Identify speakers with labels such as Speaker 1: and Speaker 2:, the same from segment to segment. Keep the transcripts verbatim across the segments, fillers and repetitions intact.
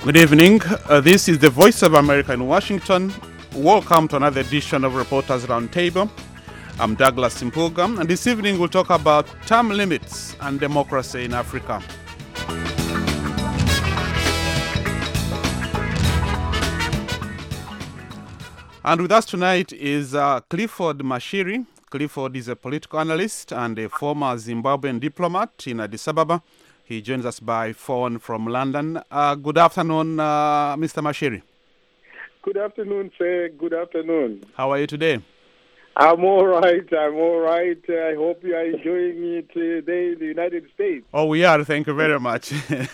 Speaker 1: Good evening. Uh, this is the Voice of America in Washington. Welcome to another edition of Reporters Roundtable. I'm Douglas Simpuga, and this evening we'll talk about term limits and democracy in Africa. And with us tonight is uh, Clifford Mashiri. Clifford is a political analyst and a former Zimbabwean diplomat in Addis Ababa. He joins us by phone from London. Uh, good afternoon, uh, Mister Mashiri.
Speaker 2: Good afternoon, sir. Good afternoon.
Speaker 1: How are you today?
Speaker 2: I'm all right. I'm all right. I hope you are enjoying it today in the United States.
Speaker 1: Oh, we are. Thank you very much.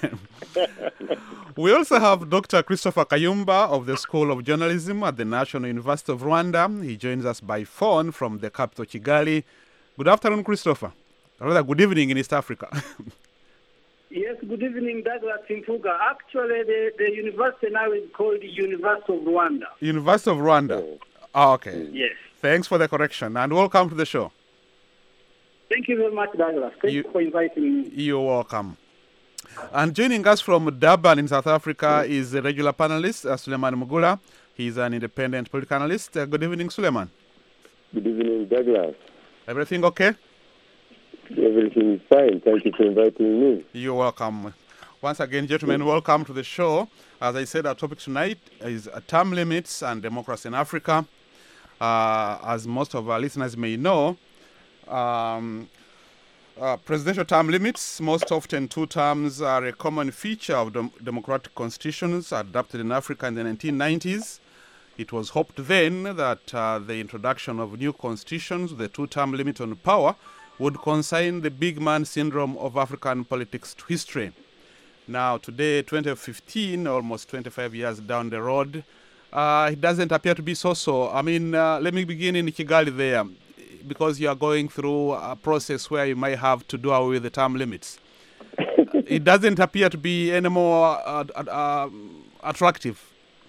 Speaker 1: We also have Doctor Christopher Kayumba of the School of Journalism at the National University of Rwanda. He joins us by phone from the capital, Kigali. Good afternoon, Christopher. Or rather, good evening in East Africa.
Speaker 3: Yes, good evening, Douglas Simpuga. Actually, the, the university now is called the University of Rwanda.
Speaker 1: University of Rwanda. Oh. Oh, okay.
Speaker 3: Yes.
Speaker 1: Thanks for the correction, and welcome to the show.
Speaker 3: Thank you very much, Douglas. Thank you, you for inviting me.
Speaker 1: You're welcome. And joining us from Durban in South Africa is the regular panelist, uh, Suleiman Mugula. He's an independent political analyst. Uh, good evening, Suleiman.
Speaker 4: Good evening, Douglas.
Speaker 1: Everything okay?
Speaker 4: Everything is fine. Thank you for inviting me.
Speaker 1: You're welcome. Once again, gentlemen, welcome to the show. As I said, our topic tonight is uh, term limits and democracy in Africa. Uh, as most of our listeners may know, um, uh, presidential term limits, most often two terms, are a common feature of dem- democratic constitutions adopted in Africa in the nineteen nineties. It was hoped then that uh, the introduction of new constitutions with a two-term limit on power would consign the big man syndrome of African politics to history. Now, today, twenty fifteen, almost twenty-five years down the road, uh, it doesn't appear to be so-so. I mean, uh, let me begin in Kigali there, because you are going through a process where you might have to do away with the term limits. It doesn't appear to be any more uh, uh, attractive.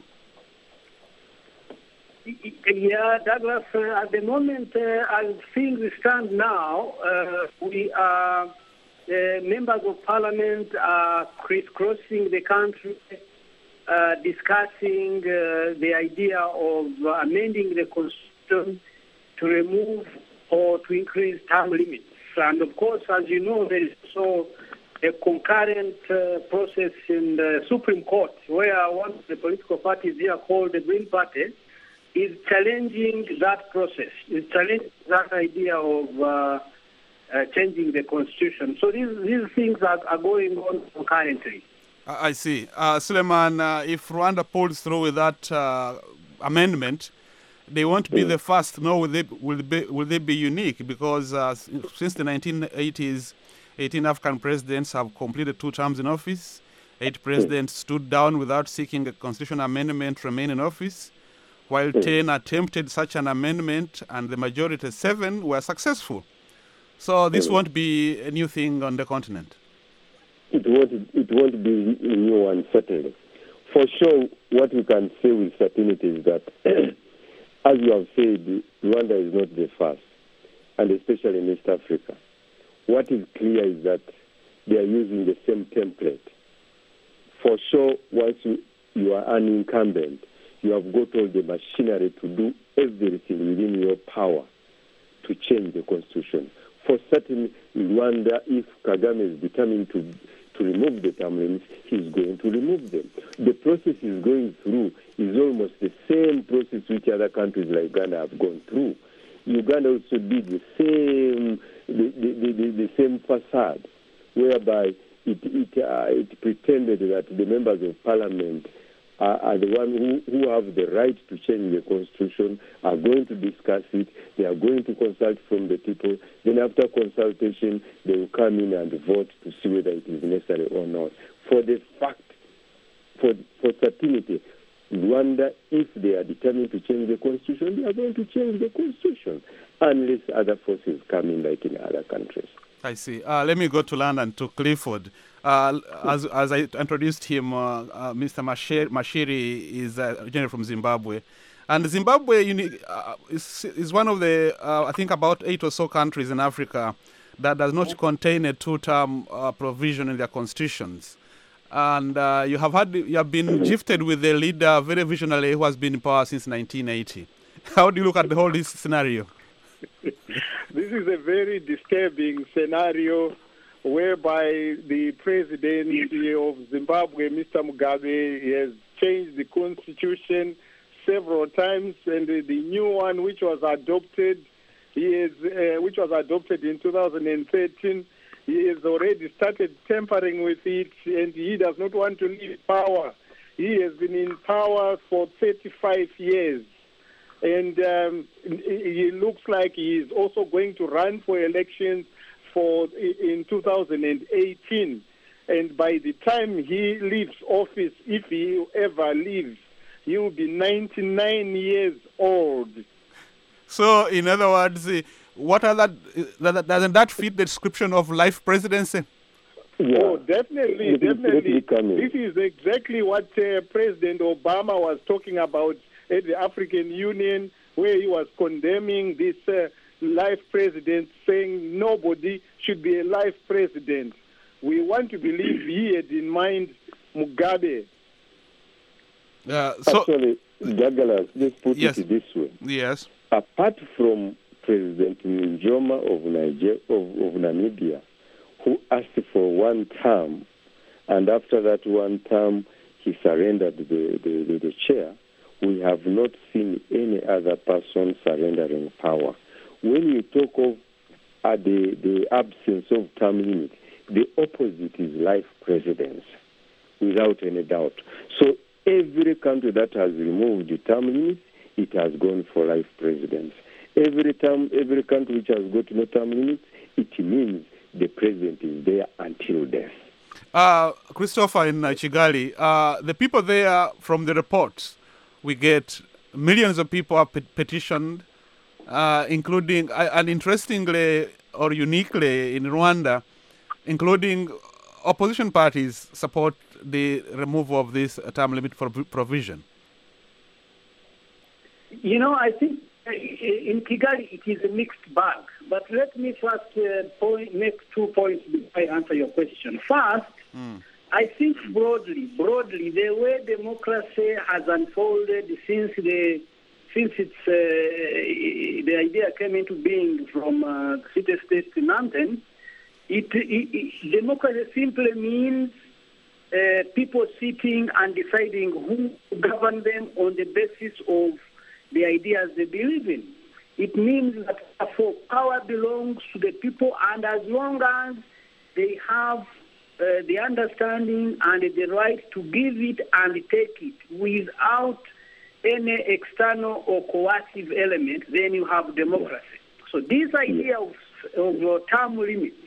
Speaker 3: Yeah, Douglas, uh, at the moment, uh, as things stand now, uh, we are, uh, members of parliament are crisscrossing the country, uh, discussing uh, the idea of uh, amending the constitution to remove or to increase term limits. And of course, as you know, there is also a concurrent uh, process in the Supreme Court where one of the political parties here called the Green Party is challenging that process, is challenging that idea of uh, uh, changing the constitution. So these these things are, are going on concurrently.
Speaker 1: I see. Uh, Suleiman, uh, if Rwanda pulls through with that uh, amendment, they won't be the first, nor will they, will be, will they be unique, because uh, since the nineteen eighties, eighteen African presidents have completed two terms in office. Eight presidents stood down without seeking a constitutional amendment to remain in office, while ten attempted such an amendment, and the majority, seven, were successful. So this won't be a new thing on the continent.
Speaker 4: It won't, it won't be a new one, certainly. For sure, what we can say with certainty is that, as you have said, Rwanda is not the first, and especially in East Africa. What is clear is that they are using the same template. For sure, once you, you are an incumbent, you have got all the machinery to do everything within your power to change the constitution. For certain, in Rwanda, if Kagame is determined to to remove the term limits, he's going to remove them. The process he's going through is almost the same process which other countries like Uganda have gone through. Uganda also did the same the, the, the, the same facade, whereby it it, uh, it pretended that the members of parliament are, are the ones who, who have the right to change the constitution, are going to discuss it, they are going to consult from the people. Then after consultation, they will come in and vote to see whether it is necessary or not. For the fact, for, for certainty, Rwanda, if they are determined to change the constitution, they are going to change the constitution, unless other forces come in like in other countries.
Speaker 1: I see. Uh, let me go to London, to Clifford. Uh, as as I introduced him, uh, uh, Mister Mashiri, Mashiri is uh, general from Zimbabwe. And Zimbabwe uni- uh, is, is one of the, uh, I think, about eight or so countries in Africa that does not contain a two-term uh, provision in their constitutions. and uh, you have had you have been gifted with a leader, very visionary, who has been in power since nineteen eighty. How do you look at the whole this scenario?
Speaker 2: This is a very disturbing scenario whereby the president of Zimbabwe, Mister Mugabe, has changed the constitution several times, and the, the new one, which was adopted, he is, uh, which was adopted in two thousand thirteen, he has already started tampering with it, and he does not want to leave power. He has been in power for thirty-five years. And um, it looks like he is also going to run for elections for in two thousand eighteen. And by the time he leaves office, if he ever leaves, he will be ninety-nine years old.
Speaker 1: So, in other words, uh, what are that, uh, doesn't that fit the description of life presidency?
Speaker 2: Yeah. Oh, definitely, definitely. This is exactly what uh, President Obama was talking about at the African Union, where he was condemning this uh, life president, saying nobody should be a life president. We want to believe he had in mind Mugabe.
Speaker 1: Uh, so,
Speaker 4: Actually, Douglas, let's put
Speaker 1: yes.
Speaker 4: it this way.
Speaker 1: Yes.
Speaker 4: Apart from President Nkrumah of, Niger- of, of Namibia, who asked for one term, and after that one term, he surrendered the, the, the, the chair, we have not seen any other person surrendering power. When you talk of uh, the, the absence of term limit, the opposite is life presidency, without any doubt. So every country that has removed the term limit, it has gone for life presidency. Every time, every country which has got no term limit, it means the president is there until death.
Speaker 1: Uh, Christopher in uh, Kigali, uh, the people there, from the reports we get, millions of people are pet- petitioned, uh, including, uh, and interestingly or uniquely in Rwanda, including opposition parties support the removal of this term limit for provision.
Speaker 3: You know, I think in Kigali it is a mixed bag. But let me first uh, point, make two points before I answer your question. First, mm. I think broadly, broadly, the way democracy has unfolded since the since it's uh, the idea came into being from uh, city-state to mountain, it, it, it democracy simply means uh, people sitting and deciding who govern them on the basis of the ideas they believe in. It means that for power belongs to the people, and as long as they have uh, the understanding and the right to give it and take it without any external or coercive element, then you have democracy. So this idea of, of your term limits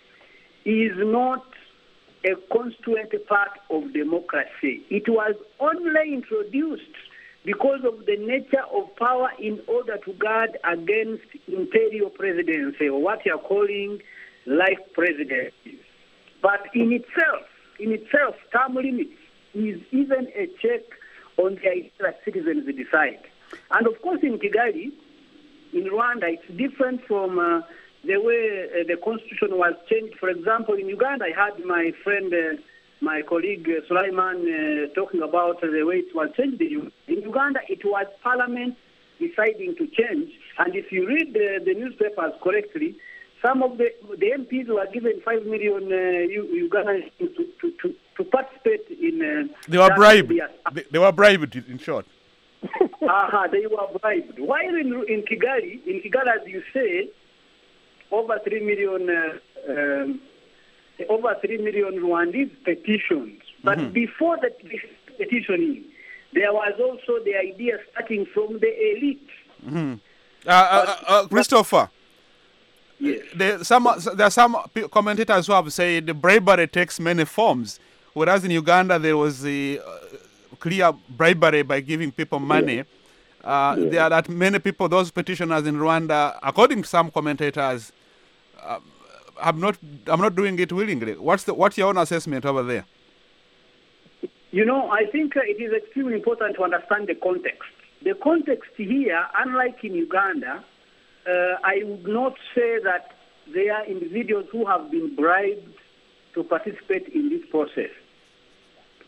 Speaker 3: is not a constituent part of democracy. It was only introduced because of the nature of power in order to guard against imperial presidency, or what you are calling life presidency. But in itself, in itself, term limits is even a check on the idea that citizens decide. And of course, in Kigali, in Rwanda, it's different from uh, the way uh, the constitution was changed. For example, in Uganda, I had my friend, uh, my colleague uh, Sulaiman, uh, talking about uh, the way it was changed. In Uganda, it was parliament deciding to change. And if you read uh, the newspapers correctly, some of the, the M Ps were given five million uh, Ugandans to, to, to, to participate in... Uh,
Speaker 1: they were bribed. They, they were bribed, in short.
Speaker 3: Aha, they were bribed. While in, in Kigali, in Kigali, as you say, over three million, uh, um, over three million Rwandese petitions. But mm-hmm. before that petitioning, there was also the idea starting from the elite.
Speaker 1: Mm-hmm. Uh, uh, uh, Christopher.
Speaker 3: Yes.
Speaker 1: There, some, there are some commentators who have said the bribery takes many forms, whereas in Uganda there was a uh, clear bribery by giving people money. Uh, yeah. There are that many people, those petitioners in Rwanda, according to some commentators, uh, I'm not, I'm not doing it willingly. What's the, what's your own assessment over there?
Speaker 3: You know, I think uh, it is extremely important to understand the context. The context here, unlike in Uganda, uh, I would not say that there are individuals who have been bribed to participate in this process.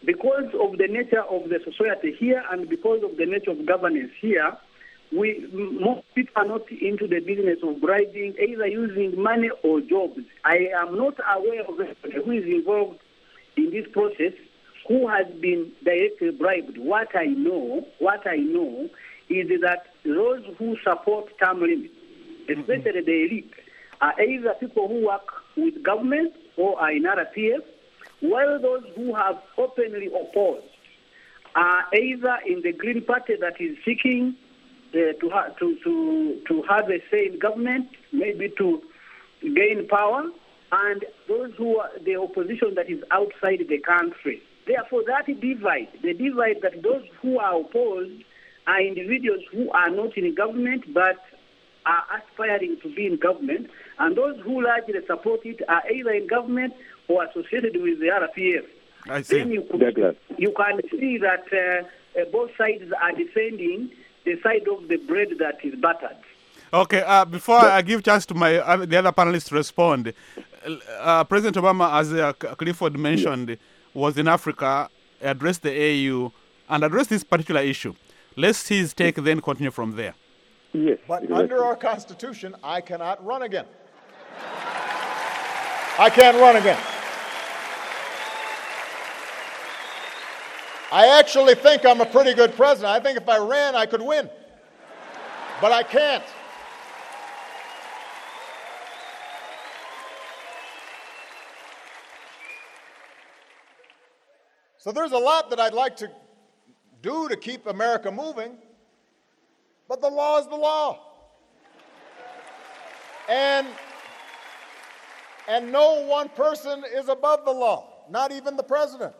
Speaker 3: because of the nature of the society here and because of the nature of governance here, we most people are not into the business of bribing, either using money or jobs. I am not aware of anybody who is involved in this process who has been directly bribed. What I know, what I know is that those who support term limits, especially mm-hmm. the elite, are either people who work with government or are in R P F, while those who have openly opposed are either in the Green Party that is seeking uh, to, ha- to, to, to have a say in government, maybe to gain power, and those who are the opposition that is outside the country. Therefore, that divide, the divide that those who are opposed are individuals who are not in government but are aspiring to be in government, and those who largely support it are either in government or associated with the R P F.
Speaker 1: I see.
Speaker 3: Then you, could, you can see that uh, uh, both sides are defending the side of the bread that is buttered.
Speaker 1: Okay, uh, before I give chance to my uh, the other panelists to respond, uh, President Obama, as uh, Clifford mentioned, yes. was in Africa, addressed the A U, and addressed this particular issue. Let's see his take, then continue from there.
Speaker 5: Yes. But exactly. Under our Constitution, I cannot run again. I can't run again. I actually think I'm a pretty good president. I think if I ran, I could win. But I can't. So there's a lot that I'd like to do to keep America moving, but the law is the law. And, and no one person is above the law, not even the president.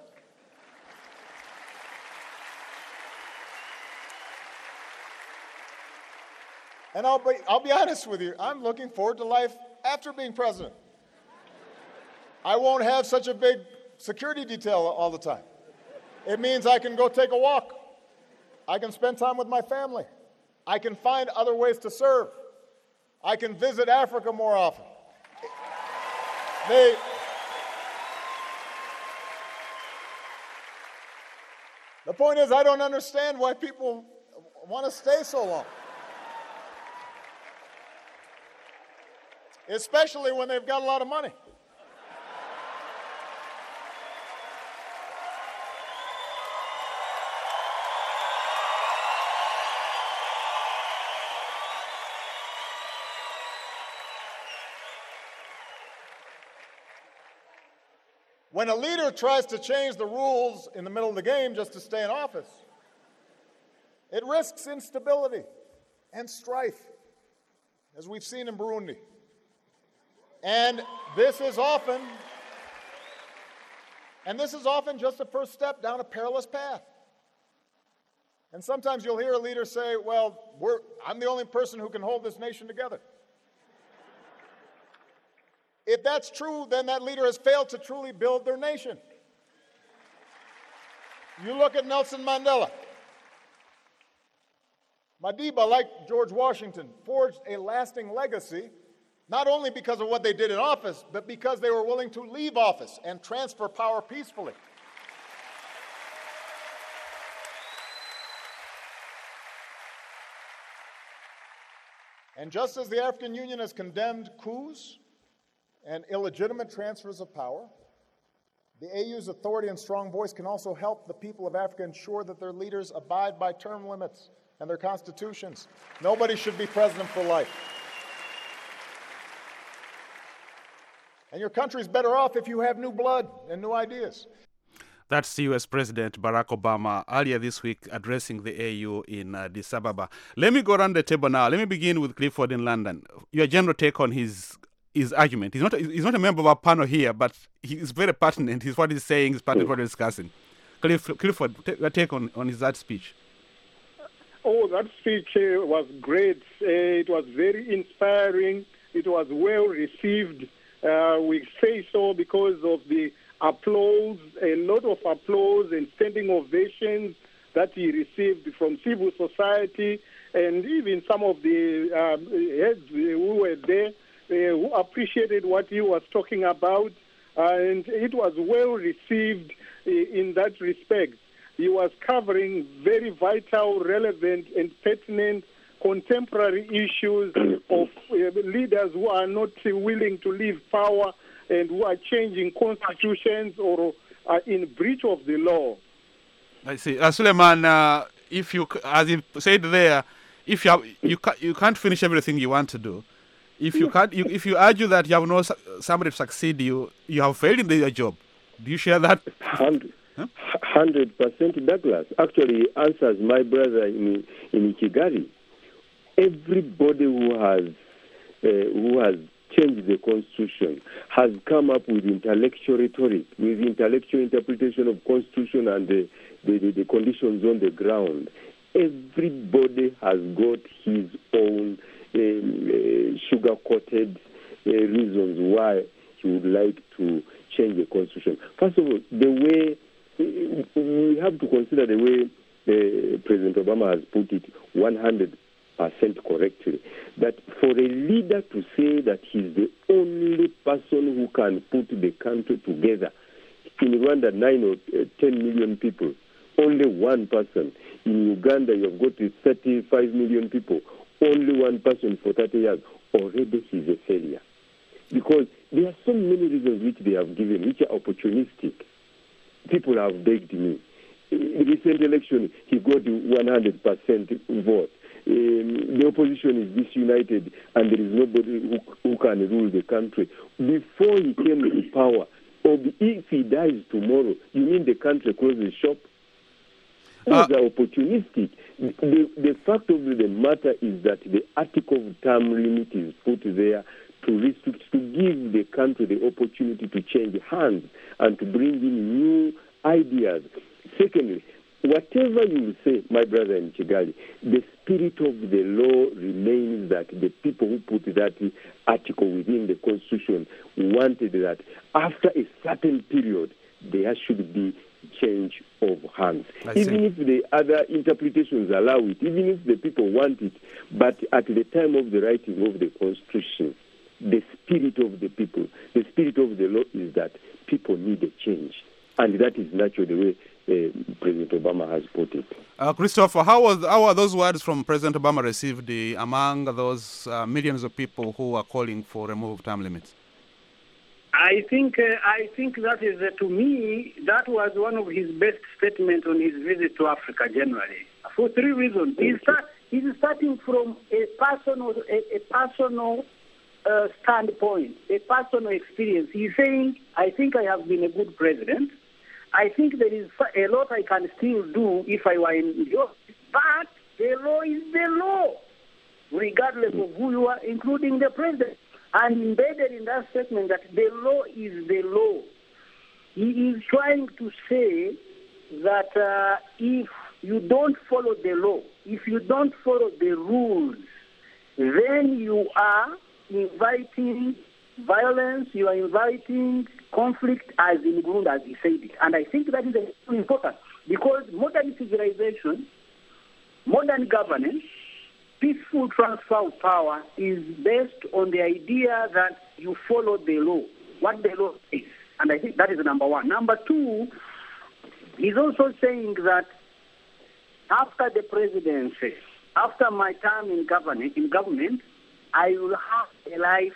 Speaker 5: And I'll be, I'll be honest with you, I'm looking forward to life after being president. I won't have such a big security detail all the time. It means I can go take a walk. I can spend time with my family. I can find other ways to serve. I can visit Africa more often. They, the point is, I don't understand why people want to stay so long. Especially when they've got a lot of money. When a leader tries to change the rules in the middle of the game just to stay in office, it risks instability and strife, as we've seen in Burundi. And this is often, and this is often just a first step down a perilous path. And sometimes you'll hear a leader say, well, we're, I'm the only person who can hold this nation together. If that's true, then that leader has failed to truly build their nation. You look at Nelson Mandela. Madiba, like George Washington, forged a lasting legacy, not only because of what they did in office, but because they were willing to leave office and transfer power peacefully. And just as the African Union has condemned coups and illegitimate transfers of power, the A U's authority and strong voice can also help the people of Africa ensure that their leaders abide by term limits and their constitutions. Nobody should be president for life. And your country's better off if you have new blood and new ideas.
Speaker 1: That's U S President Barack Obama earlier this week addressing the A U in uh, Addis Ababa. Let me go around the table now. Let me begin with Clifford in London. Your general take on his his argument. He's not, he's not a member of our panel here, but he's very pertinent. He's what he's saying is pertinent what he's discussing. Cliff, Clifford, take a take on, on his that speech.
Speaker 2: Oh, that speech uh, was great. Uh, it was very inspiring. It was well received. Uh, we say so because of the applause, a lot of applause and standing ovations that he received from civil society and even some of the um, heads who were there uh, who appreciated what he was talking about. Uh, and it was well received. in that respect. He was covering very vital, relevant, and pertinent contemporary issues of uh, leaders who are not willing to leave power and who are changing constitutions or are in breach of the law.
Speaker 1: I see. Uh, Suleiman, uh, if you, as you said there, if you have, you ca- you can't finish everything you want to do. If you can't, you, if you argue that you have no su- somebody to succeed you, you have failed in the, your job. Do you share that?
Speaker 4: Hundred percent, Douglas. Actually, he answers my brother in in Kigali. Everybody who has uh, who has changed the constitution has come up with intellectual rhetoric, with intellectual interpretation of constitution and the the, the, the conditions on the ground. Everybody has got his own um, uh, sugar-coated uh, reasons why he would like to change the constitution. First of all, the way we have to consider the way uh, President Obama has put it one hundred percent correctly, that for a leader to say that he's the only person who can put the country together, in Rwanda, nine or uh, ten million people, only one person. In Uganda, you've got thirty-five million people, only one person for thirty years. Already he's a failure. Because there are so many reasons which they have given, which are opportunistic. People have begged me. In the recent election, he got one hundred percent vote. Um, the opposition is disunited, and there is nobody who, who can rule the country. Before he came to power, or if he dies tomorrow, you mean the country closes shop? Those uh, are opportunistic. The, the fact of the matter is that the article of term limit is put there to restrict, to give the country the opportunity to change hands and to bring in new ideas. Secondly, whatever you say, my brother in Kigali, the spirit of the law remains that the people who put that article within the Constitution wanted that after a certain period, there should be change of hands.
Speaker 1: I
Speaker 4: even
Speaker 1: see.
Speaker 4: if the other interpretations allow it, even if the people want it, but at the time of the writing of the Constitution, the spirit of the people, the spirit of the law is that people need a change. And that is naturally the way uh, President Obama has put it.
Speaker 1: Uh, Christopher, how was how are those words from President Obama received uh, among those uh, millions of people who are calling for removal of term limits?
Speaker 3: I think uh, I think that is uh, to me that was one of his best statements on his visit to Africa generally, for three reasons. He's, start, he's starting from a personal a, a personal uh, standpoint, a personal experience. He's saying, "I think I have been a good president. I think there is a lot I can still do if I were in the office, but the law is the law, regardless of who you are, including the president." And embedded in that statement that the law is the law. He is trying to say that uh, if you don't follow the law, if you don't follow the rules, then you are inviting violence, you are inviting conflict as in Burundi, as he said it. And I think that is important because modern civilization, modern governance, peaceful transfer of power is based on the idea that you follow the law, what the law is. And I think that is number one. Number two, he's also saying that after the presidency, after my term in government, in government, I will have a life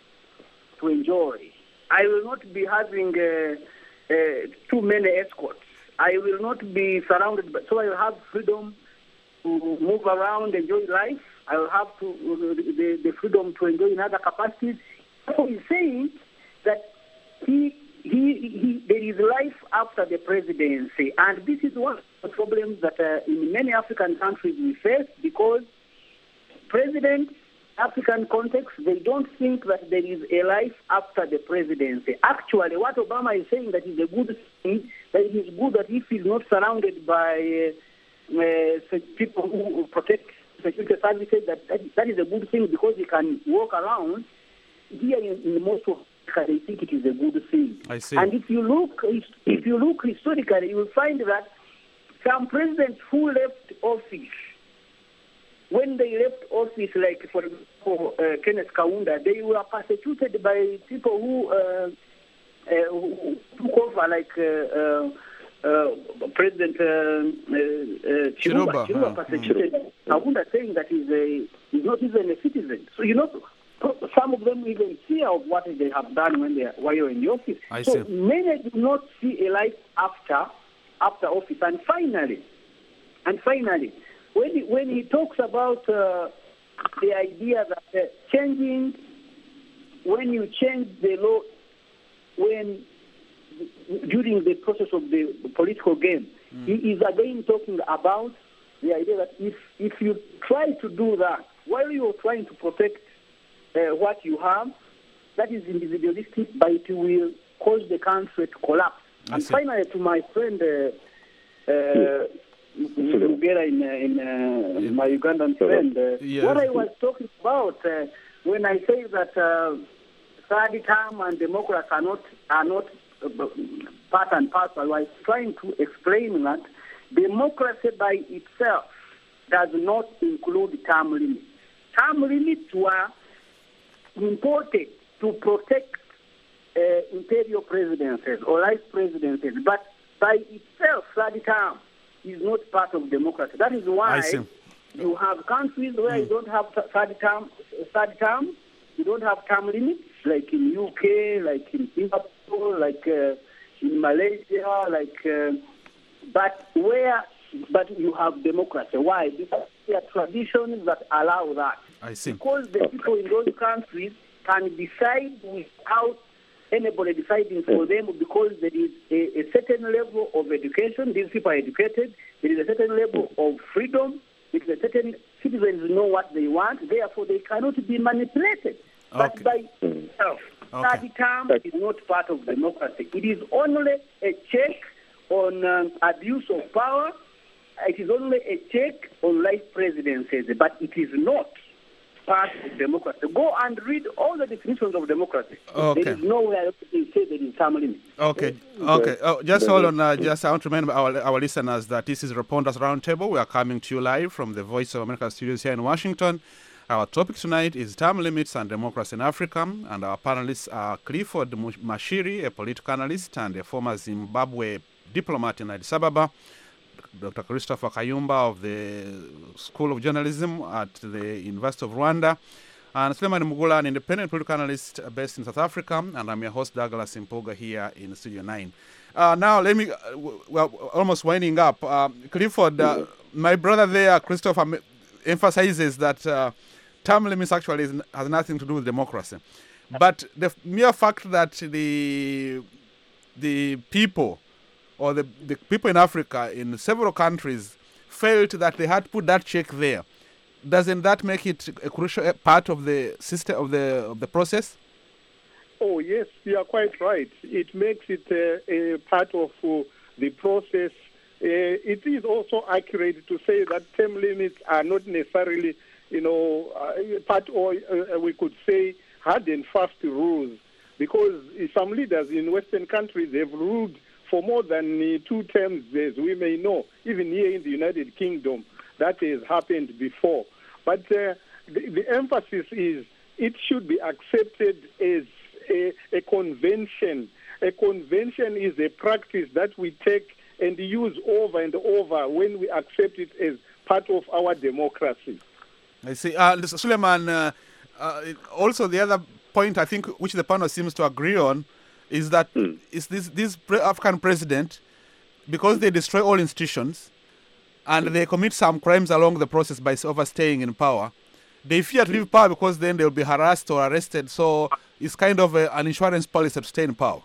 Speaker 3: to enjoy. I will not be having uh, uh, too many escorts. I will not be surrounded, by, so I will have freedom to move around, enjoy life. I will have to uh, the, the freedom to enjoy in other capacities. So he's saying that he, he, he, there is life after the presidency. And this is one of the problems that uh, in many African countries we face because presidents, African context, they don't think that there is a life after the presidency. Actually, what Obama is saying that is a good thing, that it is good that if he's not surrounded by uh, uh, people who protect security services, that, that that is a good thing because he can walk around. Here in, in most of Africa, they think it is a good thing.
Speaker 1: I see.
Speaker 3: And if you look, if you look historically, you will find that some presidents who left office, when they left office, like for example uh, Kenneth Kaunda, they were persecuted by people who, uh, uh, who took over, like uh, uh, uh, President uh, uh, uh, Chiruba,
Speaker 1: Chiruba,
Speaker 3: Chiruba
Speaker 1: huh.
Speaker 3: persecuted Kaunda, saying that he's, a, he's not even a citizen. So, you know, some of them even fear of what they have done when they while you're in the office.
Speaker 1: I
Speaker 3: so
Speaker 1: see.
Speaker 3: many do not see a life after after office. And finally, and finally, when he, when he talks about uh, the idea that uh, changing, when you change the law, when during the process of the political game, mm. he is again talking about the idea that if if you try to do that while you're trying to protect uh, what you have, that is individualistic, but it will cause the country to collapse.
Speaker 1: I
Speaker 3: and
Speaker 1: see.
Speaker 3: finally, to my friend uh, uh, Mugera in, uh, in, uh, in my Ugandan friend, uh,
Speaker 1: yes.
Speaker 3: what I was talking about uh, when I say that uh, third term and Democrats are not are not uh, part and parcel, I was trying to explain that democracy by itself does not include term limits. Term limits were imported to protect uh, imperial presidencies or vice presidencies, but by itself, third term is not part of democracy. That is why you have countries where mm. you don't have third term, third term, you don't have term limits, like in U K, like in Singapore, like uh, in Malaysia, like, uh, but where, but you have democracy. Why? Because there are traditions that allow that.
Speaker 1: I see.
Speaker 3: Because the people in those countries can decide without anybody deciding for them, because there is a, a certain level of education. These people are educated. There is a certain level of freedom. There is a certain citizens know what they want. Therefore, they cannot be manipulated.
Speaker 1: Okay.
Speaker 3: But by itself,
Speaker 1: Okay.
Speaker 3: third term is not part of democracy. It is only a check on um, abuse of power. It is only a check on life presidencies, but it is not part of democracy. Go and read all the definitions of democracy.
Speaker 1: Okay.
Speaker 3: There is nowhere they say there is some limit.
Speaker 1: Okay, okay. Oh, just hold on. Uh, just I want to remind our, our listeners that this is Repondas Roundtable. We are coming to you live from the Voice of America studios here in Washington. Our topic tonight is term limits and democracy in Africa, and our panelists are Clifford Mashiri, a political analyst and a former Zimbabwe diplomat in Addis Ababa, Doctor Christopher Kayumba of the School of Journalism at the University of Rwanda, and Suleiman Mugula, an independent political analyst based in South Africa, and I'm your host, Douglas Impoga, here in Studio nine. Uh, now, let me, uh, we're almost winding up. Uh, Clifford, uh, my brother there, Christopher, emphasizes that uh, term limits actually is, has nothing to do with democracy. But the mere fact that the the people or the, the people in Africa, in several countries, felt that they had to put that check there, doesn't that make it a crucial part of the system of the of the process?
Speaker 2: Oh yes, you are quite right. It makes it uh, a part of uh, the process. Uh, it is also accurate to say that term limits are not necessarily, you know, uh, part or uh, we could say hard and fast rules, because some leaders in Western countries have ruled for more than uh, two terms, as we may know, even here in the United Kingdom, that has happened before. But uh, the, the emphasis is it should be accepted as a, a convention. A convention is a practice that we take and use over and over when we accept it as part of our democracy.
Speaker 1: I see. Uh, Suleiman, uh, uh, also the other point I think which the panel seems to agree on is that mm. is this this African president, because they destroy all institutions and they commit some crimes along the process by overstaying in power, they fear to leave power because then they'll be harassed or arrested. So it's kind of a, an insurance policy to stay in power.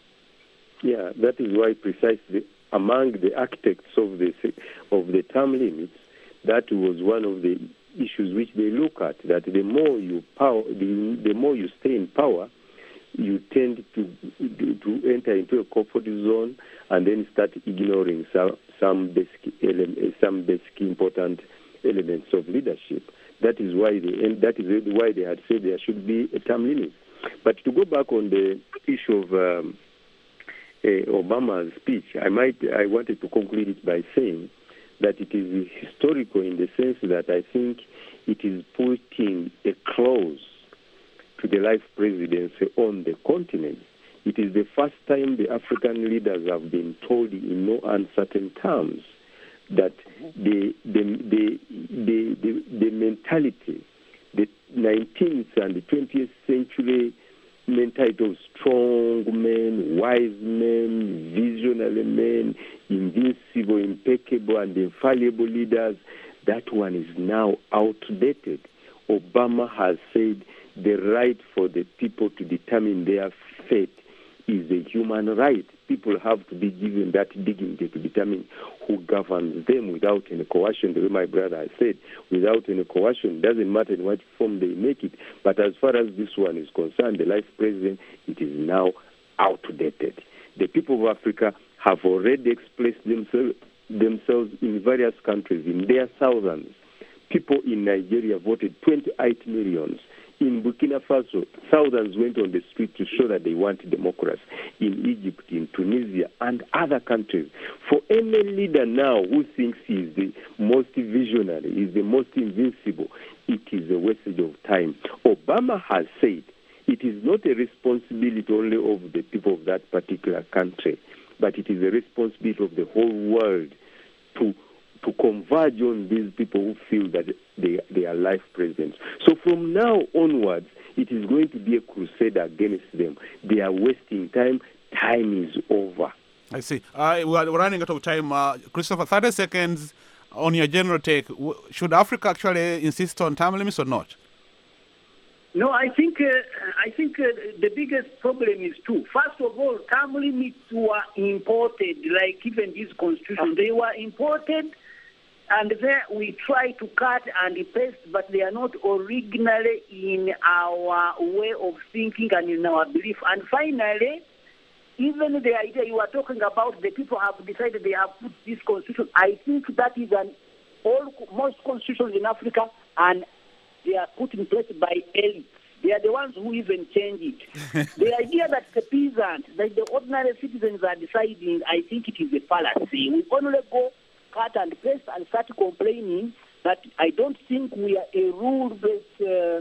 Speaker 4: Yeah, that is why precisely among the architects of the of the term limits, that was one of the issues which they look at, that the more you power, the, the more you stay in power, you tend to to enter into a comfort zone and then start ignoring some some basic ele- some basic important elements of leadership. That is why they and that is why they had said there should be a term limit. But to go back on the issue of um, uh, Obama's speech, I might I wanted to conclude it by saying that it is historical in the sense that I think it is putting a close to the life presidency on the continent. It is the first time the African leaders have been told in no uncertain terms that the the the the, the, the mentality, the nineteenth and the twentieth century mentality of strong men, wise men, visionary men, invincible, impeccable, and infallible leaders, that one is now outdated. Obama has said the right for the people to determine their fate is a human right. People have to be given that dignity to determine who governs them without any coercion. The way my brother has said, without any coercion, doesn't matter in what form they make it. But as far as this one is concerned, the life president, it is now outdated. The people of Africa have already expressed themselves, themselves in various countries, in their thousands. People in Nigeria voted twenty-eight million. In Burkina Faso, thousands went on the street to show that they want democracy. In Egypt, in Tunisia, and other countries. For any leader now who thinks he is the most visionary, is the most invincible, it is a wastage of time. Obama has said it is not a responsibility only of the people of that particular country, but it is a responsibility of the whole world to to converge on these people who feel that they, they are life presidents. So from now onwards, it is going to be a crusade against them. They are wasting time. Time is over.
Speaker 1: I see. Uh, we're running out of time. Uh, Christopher, thirty seconds on your general take. Should Africa actually insist on time limits or not?
Speaker 3: No, I think uh, I think uh, the biggest problem is two. First of all, term limits were imported, like even this constitution. They were imported, and there we try to cut and paste, but they are not originally in our way of thinking and in our belief. And finally, even the idea you are talking about, the people have decided they have put this constitution. I think that is an all most constitutions in Africa, and they are put in place by elites. They are the ones who even change it. The idea that the peasant, that the ordinary citizens are deciding, I think it is a fallacy. We only go cut and paste and start complaining that I don't think we are a rule-based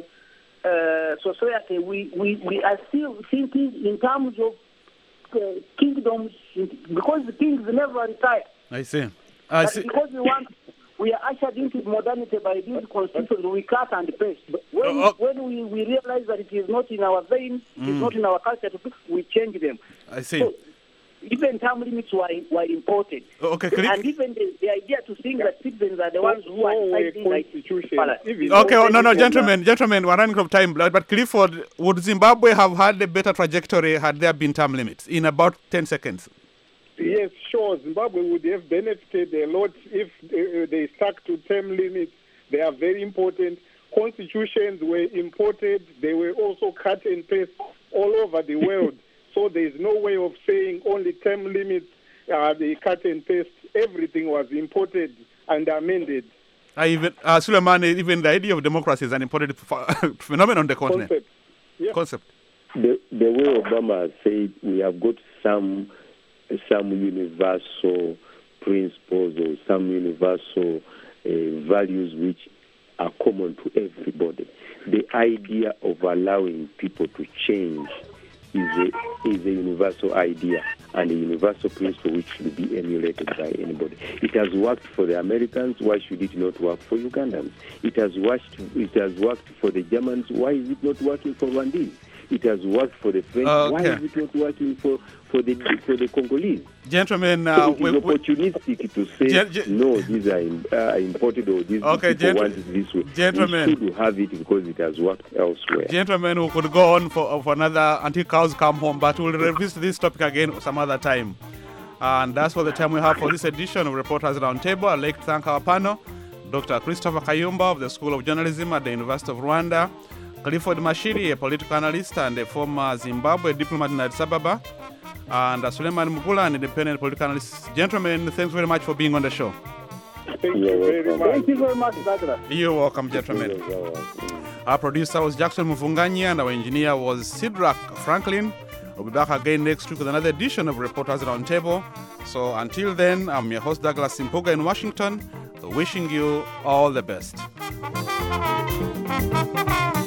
Speaker 3: uh, uh, society. We, we, we are still thinking in terms of uh, kingdoms, because the kings never retire.
Speaker 1: I see. I
Speaker 3: but
Speaker 1: see.
Speaker 3: Because we want... We are ushered into modernity by these constitutions. We cut and paste. But when,
Speaker 1: uh, uh,
Speaker 3: when we, we realize that it is not in our veins, mm. it is not in our culture, we change them.
Speaker 1: I see.
Speaker 3: So, even term limits were, were imported.
Speaker 1: Okay,
Speaker 3: and even the, the idea to think that citizens are the ones who are deciding like
Speaker 1: Okay, oh, no, no, gentlemen, gentlemen, we're running out of time. But Clifford, would Zimbabwe have had a better trajectory had there been term limits in about ten seconds?
Speaker 2: Yes, sure. Zimbabwe would have benefited a lot if uh, they stuck to term limits. They are very important. Constitutions were imported. They were also cut and paste all over the world. So there is no way of saying only term limits, uh, they cut and paste. Everything was imported and amended.
Speaker 1: I even uh, Suleiman, even the idea of democracy is an imported phenomenon on the continent.
Speaker 2: Concept. Yeah.
Speaker 1: Concept.
Speaker 4: The, the way Obama said, we have got some... some universal principles or some universal uh, values which are common to everybody. The idea of allowing people to change is a, is a universal idea and a universal principle which should be emulated by anybody. It has worked for the Americans. Why should it not work for Ugandans? It has worked, it has worked for the Germans. Why is it not working for Rwandese? It has worked for the French.
Speaker 1: Okay.
Speaker 4: Why is it not working for, for the for the Congolese?
Speaker 1: Gentlemen, uh,
Speaker 4: so it is
Speaker 1: we,
Speaker 4: opportunistic to say,
Speaker 1: gen, gen,
Speaker 4: no, these are uh, imported or these
Speaker 1: okay,
Speaker 4: people
Speaker 1: gent-
Speaker 4: want it this way.
Speaker 1: Gentlemen,
Speaker 4: we should have it because it has worked elsewhere.
Speaker 1: Gentlemen, we could go on for, for another until cows come home, but we'll revisit this topic again some other time. And that's all the time we have for this edition of Reporters Roundtable. I'd like to thank our panel, Doctor Christopher Kayumba of the School of Journalism at the University of Rwanda, Clifford Mashiri, a political analyst and a former Zimbabwe diplomat in Addis Ababa, and uh, Suleiman Mugula, an independent political analyst. Gentlemen, thanks very much for being on the show.
Speaker 2: Thank you very much.
Speaker 3: Thank you very much, Douglas.
Speaker 1: You're welcome, gentlemen. Our producer was Jackson Mufunganya, and our engineer was Sidrak Franklin. We'll be back again next week with another edition of Reporters Roundtable. So until then, I'm your host, Douglas Simpoga in Washington, wishing you all the best.